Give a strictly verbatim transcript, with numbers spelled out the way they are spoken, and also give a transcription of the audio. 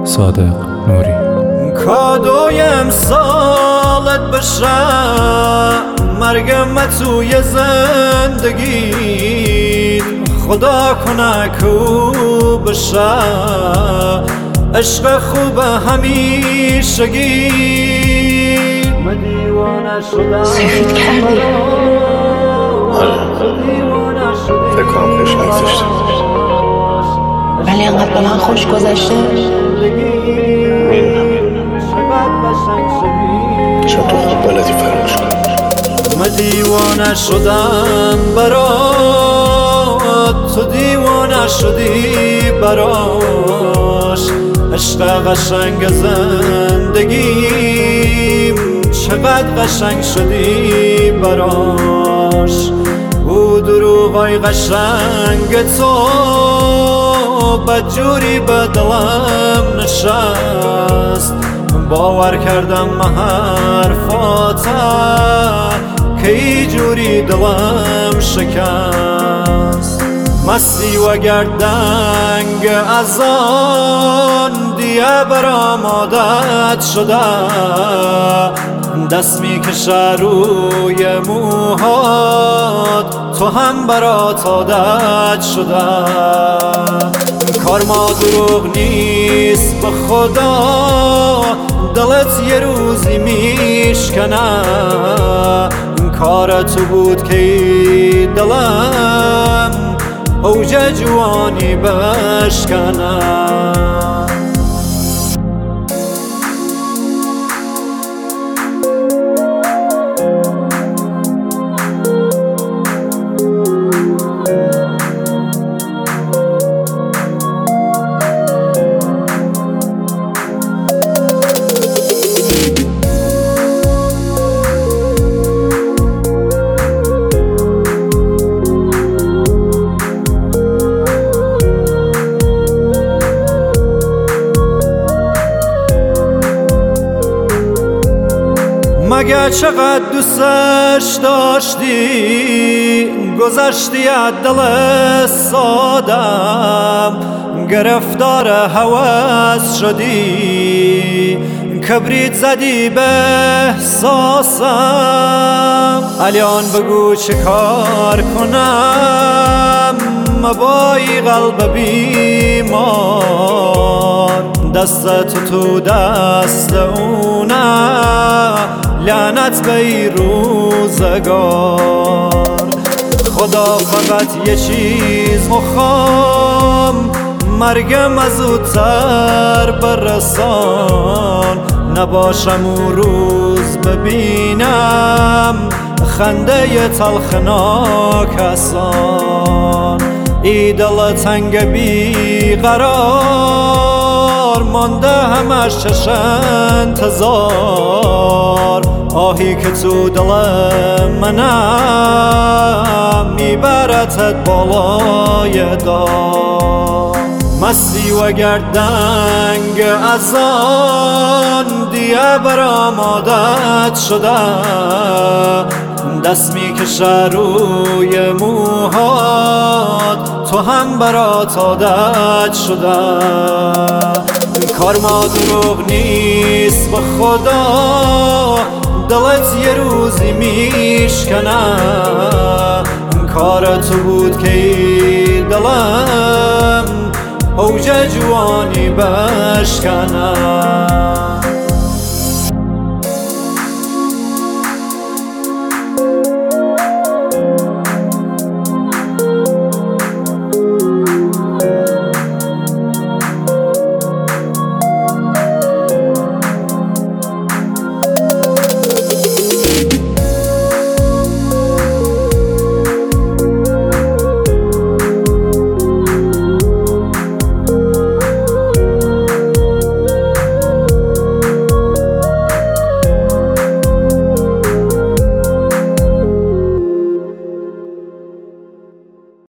صادق نوری. کادوی امسالت بشه، مرگم توی زندگی، خدا کنه کو بشه عشق خوب همیشگی. من دیوانه شدم سفید کردی. فکر کنم خوش نگذشته، ولی انقدر به من خوش گذشته. میدونم چون تو خوب بلدی فراموش کنی. من دیوانه شدم برات، تو دیوانه شدی براش. عشق قشنگ زندگیم چقدر قشنگ شدی براش. او دروغای قشنگ تو بدجوری به دلم نشست. باور کردم حرفاتم که ای جوری دلم شکست. مستی و گردنگ از آن دیگه برام عادت شده، دست میکشه روی موهات تو هم برات عادت شده. کار ما دروغ نیست به خدا، دلت یه روزی میشکنه. کار تو بود که دلم اوج جوانی بشکنه. مگه چقدر دوستش داشتی، گذشتی از دل سادم، گرفتار هوس شدی، کبریت زدی به احساسم. الان بگو چه کار کنم، مبایی قلب بیمار. دست تو دست اونه، لعنت به ای روزگار. خدا فقط یه چیز مخوام، مرگم از زودتر برسان. نباشم اون روز ببینم خنده تلخ ناکسان. ای دل تنگ بی قرار، مانده همش چش انتظار. آهی که تو دل منم میبرتت بالای دار. مستی و گردنگ از آن دیگه برام عادت شده، دست میکشه روی موهات تو هم برات عادت شده. کار ما دروغ نیست به خدا، دلت یه روزی میشکنه. کار تو بود که دلم اوج جوانی بشکنه.